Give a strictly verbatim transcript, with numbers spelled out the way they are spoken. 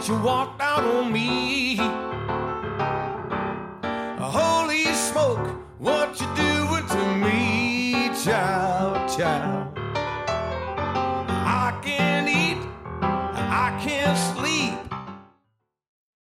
that you walked out on me. Holy smoke, what you doing to me, child, child?